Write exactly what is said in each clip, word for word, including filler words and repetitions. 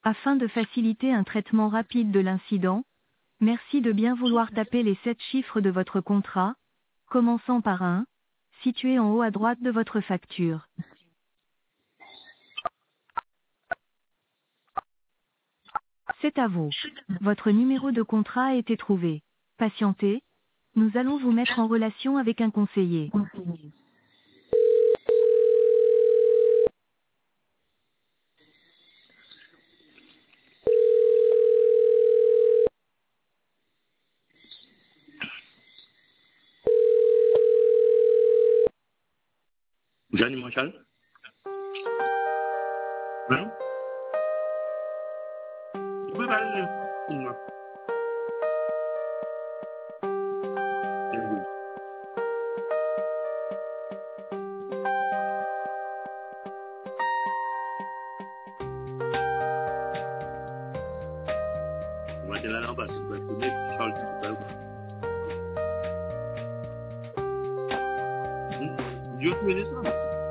Afin de faciliter un traitement rapide de l'incident, merci de bien vouloir taper les sept chiffres de votre contrat, commençant par un, situé en haut à droite de votre facture. C'est à vous. Votre numéro de contrat a été trouvé. Patientez. Nous allons vous mettre en relation avec un conseiller. Johnny Marshall? Hein? Tu peux parler de moi? On va te la lampe, parce que tu vas te connaître, Charles, tu peux pas. Dieu, tu es ça.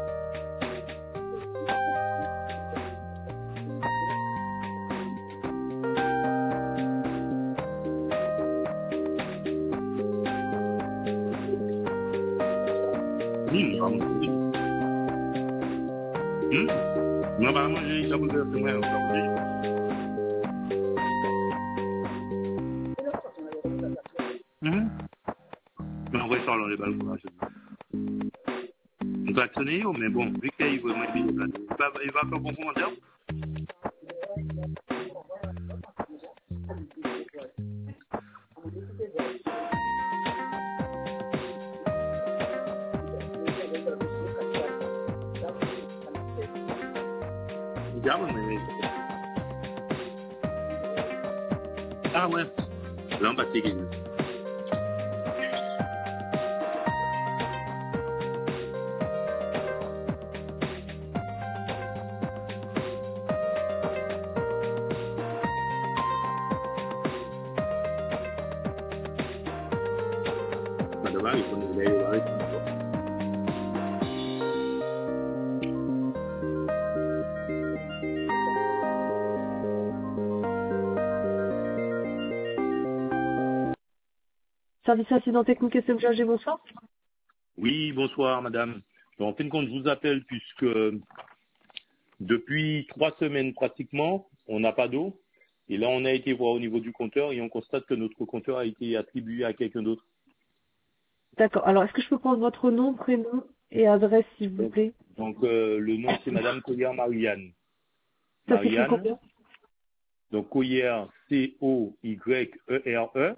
Hum, on va manger. Hum? On va manger, il va manger, c'est moi, on va manger. Hum? Mais on va faire dans les balcons, là, je sais pas. On va actionner, mais bon, vu qu'il veut moins bien, il va il va faire bon commentaire. Diamond, mais... Ah ouais. Là, on va te gagner. Ma dommage, il faut nous aller voir. Service accident technique S M G A G, bonsoir. Oui, bonsoir, madame. Donc, en fin de compte, je vous appelle puisque depuis trois semaines pratiquement, on n'a pas d'eau. Et là, on a été voir au niveau du compteur et on constate que notre compteur a été attribué à quelqu'un d'autre. D'accord. Alors, est-ce que je peux prendre votre nom, prénom et adresse, s'il vous plaît? Donc, euh, le nom, c'est madame Coyer Marianne. Ça s'écrit Marianne. combien? Donc, Coyer, C O Y E R E.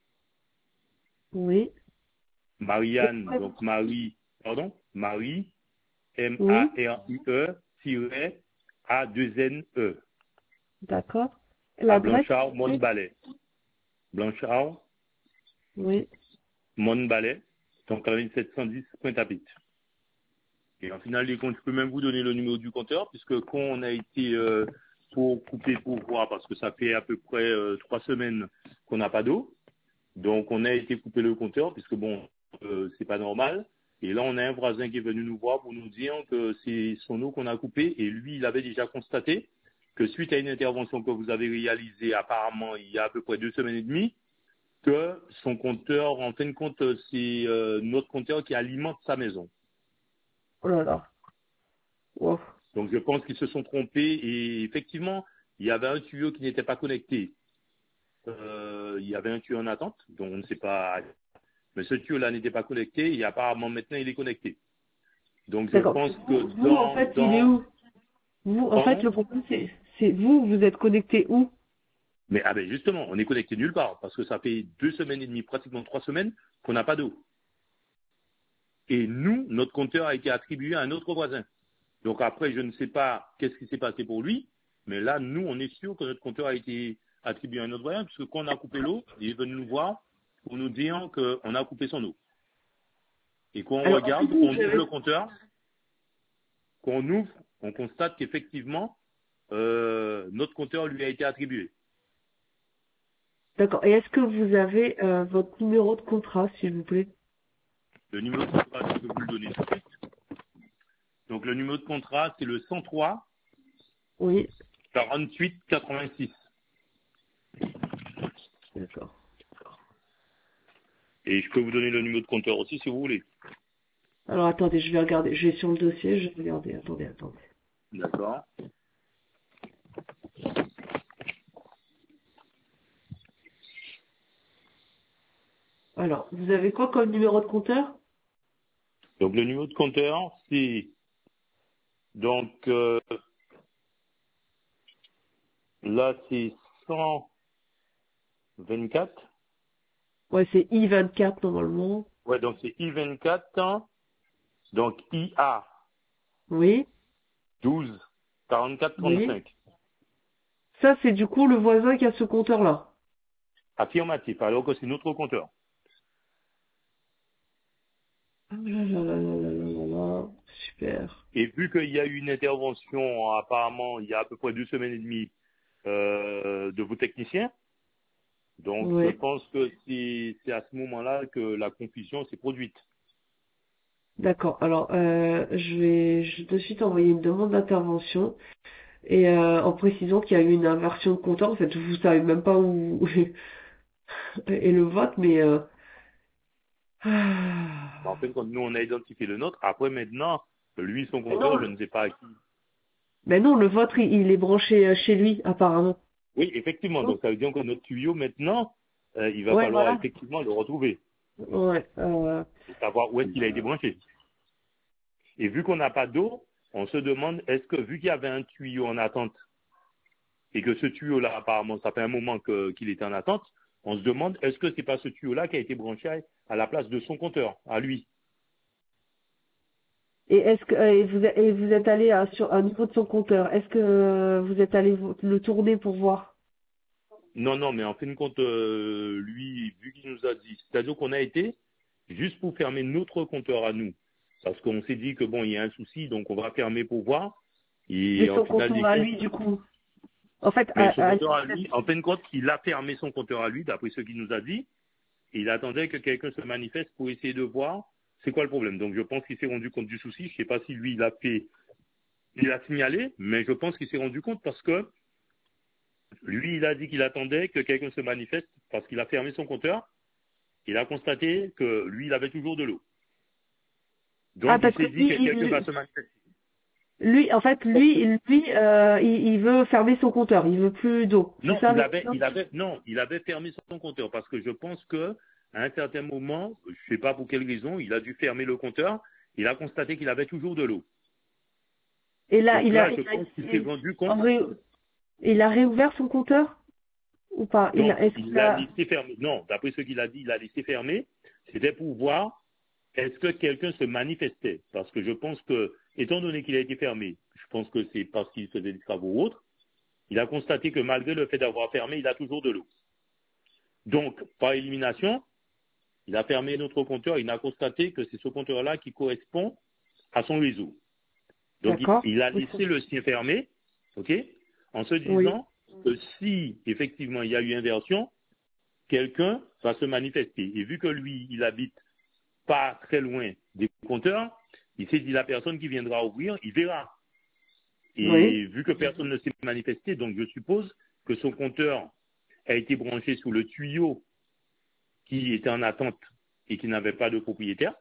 Oui. Marianne, donc Marie, pardon, Marie, M Oui. A R I E, tiret, A deux N E. D'accord. À L'adresse? Blanchard, Montbalais. Blanchard, Oui. Montbalais, donc sept cent dix Pointe-à-Pitre. Et en final des comptes, je peux même vous donner le numéro du compteur, puisque quand on a été euh, pour couper pour voir, parce que ça fait à peu près euh, trois semaines qu'on n'a pas d'eau, donc on a été couper le compteur, puisque bon, euh, c'est pas normal. Et là, on a un voisin qui est venu nous voir pour nous dire que c'est son eau qu'on a coupée, et lui, il avait déjà constaté que suite à une intervention que vous avez réalisée apparemment il y a à peu près deux semaines et demie, que son compteur, en fin de compte, c'est euh, notre compteur qui alimente sa maison. Oh là là. Wow. Donc je pense qu'ils se sont trompés et effectivement, il y avait un tuyau qui n'était pas connecté. Euh, il y avait un tuyau en attente, donc on ne sait pas. Mais ce tuyau-là n'était pas connecté et apparemment maintenant il est connecté. Donc je D'accord. pense Vous, que vous, en dans... fait, il est dans où? Vous, en fait, pardon. le problème, c'est, c'est vous, vous êtes connecté où? Mais ah ben justement, on est connecté nulle part parce que ça fait deux semaines et demie, pratiquement trois semaines qu'on n'a pas d'eau. Et nous, notre compteur a été attribué à un autre voisin. Donc après, je ne sais pas qu'est-ce qui s'est passé pour lui, mais là, nous, on est sûr que notre compteur a été attribué à un autre voisin, puisque quand on a coupé l'eau, il est venu nous voir pour nous dire qu'on a coupé son eau. Et quand on Alors, est-ce que regarde, quand vous, on vous ouvre avez... le compteur, quand on ouvre, on constate qu'effectivement, euh, notre compteur lui a été attribué. D'accord. Et est-ce que vous avez euh, votre numéro de contrat, s'il vous plaît? Le numéro de contrat, je peux vous le donner tout de suite. Donc le numéro de contrat, c'est le cent trois Oui. quarante-huit quatre-vingt-six. D'accord. Et je peux vous donner le numéro de compteur aussi si vous voulez. Alors attendez, je vais regarder. Je vais sur le dossier, je vais regarder. Attendez, attendez. D'accord. Alors, vous avez quoi comme numéro de compteur? Donc le numéro de compteur, c'est donc euh, là c'est cent vingt-quatre. Ouais, c'est I vingt-quatre normalement. Ouais, donc c'est I vingt-quatre, hein. Donc I A Oui, douze quarante-quatre oui. trente-cinq. Ça, c'est du coup le voisin qui a ce compteur-là. Affirmatif, alors que c'est notre compteur. Ah là là là là là là là là. Super. Et vu qu'il y a eu une intervention apparemment il y a à peu près deux semaines et demie euh, de vos techniciens, donc je Oui. pense que c'est c'est à ce moment-là que la confusion s'est produite. D'accord. Alors, euh, je vais je vais de suite envoyer une demande d'intervention et euh, en précisant qu'il y a eu une inversion de compteur. En fait, vous savez même pas où est le vote, mais euh... En ah. fin de compte, nous on a identifié le nôtre. Après maintenant, lui son Mais non, compteur, je ne sais pas à qui. mais non, le vôtre, il, il est branché euh, chez lui, apparemment. Oui, effectivement. Non. Donc ça veut dire que notre tuyau maintenant, euh, il va Ouais, falloir voilà. effectivement le retrouver Ouais. Euh... et savoir où est-ce qu'il a été branché. Et vu qu'on n'a pas d'eau, on se demande est-ce que vu qu'il y avait un tuyau en attente et que ce tuyau-là, apparemment, ça fait un moment que- qu'il était en attente, on se demande est-ce que c'est pas ce tuyau-là qui a été branché à, à la place de son compteur, à lui. Et est-ce que euh, et vous, êtes- et vous êtes allé à, sur, à niveau de son compteur, est-ce que euh, vous êtes allé vous- le tourner pour voir? Non, non, mais en fin de compte, euh, lui, vu qu'il nous a dit, c'est-à-dire qu'on a été juste pour fermer notre compteur à nous. Parce qu'on s'est dit que bon, il y a un souci, donc on va fermer pour voir. Mais Et en son final compteur des à comptes, lui, du coup. En fait, mais son à, à- compteur à lui, en fin de compte, il a fermé son compteur à lui, d'après ce qu'il nous a dit. Et il attendait que quelqu'un se manifeste pour essayer de voir c'est quoi le problème. Donc je pense qu'il s'est rendu compte du souci. Je sais pas si lui, il a fait, il a signalé, mais je pense qu'il s'est rendu compte parce que lui, il a dit qu'il attendait que quelqu'un se manifeste parce qu'il a fermé son compteur. Il a constaté que lui, il avait toujours de l'eau. ah, Donc, il parce que s'est dit lui, que quelqu'un va il- se manifester. lui, en fait, lui, lui, euh, il, il veut fermer son compteur, il veut plus d'eau. C'est Non, ça il le avait, compteur? il avait, non, il avait fermé son compteur parce que je pense que, à un certain moment, je sais pas pour quelle raison, il a dû fermer le compteur. Il a constaté qu'il avait toujours de l'eau. Et là, Donc il a, là, je il a, pense qu'il s'est il, rendu en compte. vrai, il a réouvert son compteur ou pas? Il Donc, a, est-ce il qu'il l'a a, laissé fermer. Non, d'après ce qu'il a dit, il l'a laissé fermer. C'était pour voir est-ce que quelqu'un se manifestait. Parce que je pense que, étant donné qu'il a été fermé, je pense que c'est parce qu'il faisait des travaux ou autres. Il a constaté que malgré le fait d'avoir fermé, il a toujours de l'eau. Donc, par élimination, il a fermé notre compteur. Il a constaté que c'est ce compteur-là qui correspond à son réseau. Donc, il, d'accord? il a Oui. laissé le sien fermé, ok, en se Oui. disant que si effectivement il y a eu inversion, quelqu'un va se manifester. Et vu que lui, il habite pas très loin des compteurs, il s'est dit la personne qui viendra ouvrir, il verra. Oui. Et vu que personne ne s'est manifesté, donc je suppose que son compteur a été branché sous le tuyau qui était en attente et qui n'avait pas de propriétaire.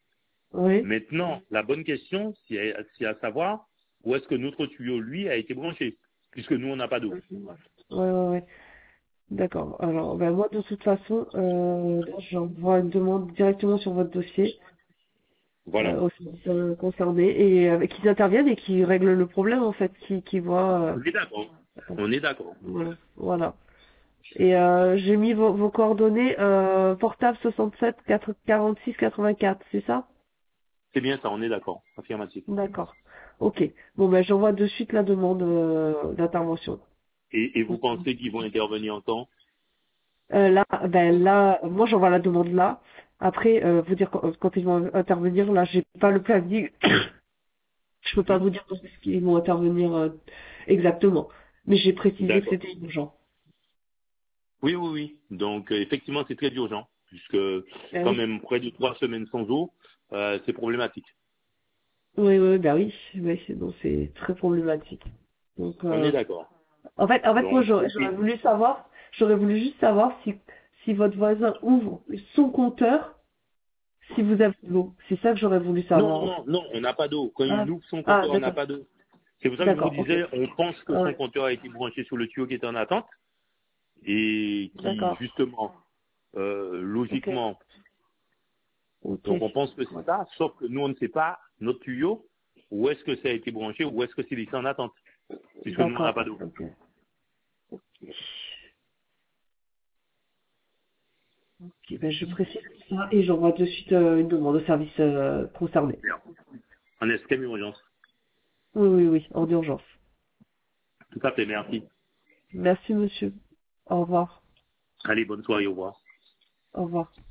Oui. Maintenant, la bonne question, c'est à, c'est à savoir où est-ce que notre tuyau, lui, a été branché, puisque nous, on n'a pas d'eau. Ouais, ouais, ouais. D'accord. Alors, ben moi, de toute façon, euh, là, j'envoie une demande directement sur votre dossier Voilà. euh, aux services euh, concernés et euh, qu'ils interviennent et qu'ils règlent le problème, en fait, qui qui voient. On est d'accord. Euh, On est d'accord. voilà. Voilà. Et euh, j'ai mis vos, vos coordonnées euh, portable soixante-sept quatre- quarante-six quatre-vingt-quatre, c'est ça? C'est bien ça, on est d'accord. Affirmatif. D'accord. Ok. Bon, ben j'envoie de suite la demande euh, d'intervention. Et, et vous pensez qu'ils vont intervenir en temps? Euh, là, ben là, moi j'envoie la demande là. Après, euh, vous dire quand, quand ils vont intervenir, là, j'ai pas le planning. Je peux pas Mhm. vous dire quand est-ce qu'ils vont intervenir euh, exactement. Mais j'ai précisé que D'accord. c'était urgent. Oui, oui, oui. Donc, euh, effectivement, c'est très urgent, puisque Ben quand oui. même près de trois semaines sans eau, euh, c'est problématique. Oui, oui, ben oui. Oui, c'est bon, c'est très problématique. Donc, On euh, est d'accord. En fait, en fait, moi, Donc, j'aurais j'aurais voulu savoir, j'aurais voulu juste savoir si, si votre voisin ouvre son compteur, si vous avez de l'eau. C'est ça que j'aurais voulu non, savoir, en fait. non, non, on n'a pas d'eau. Quand Ah, il ouvre son ah, compteur, on n'a d'accord. pas d'eau. C'est pour ça que je vous D'accord, ok. disais, on pense que son Ouais, compteur a été branché sur le tuyau qui était en attente et qui, d'accord. justement, euh, Ok, logiquement, ok. donc on pense que Ouais. c'est ça, sauf que nous, on ne sait pas, notre tuyau, où est-ce que ça a été branché, où est-ce que c'est laissé en attente, puisque nous, on n'a D'accord, pas d'eau. ok. Ok, ben, je précise ça et j'envoie de suite euh, une demande au service euh, concerné. En escame urgence. Oui, oui, oui, en urgence. Tout à fait, merci. Merci, monsieur. Au revoir. Allez, bonne soirée, au revoir. Au revoir.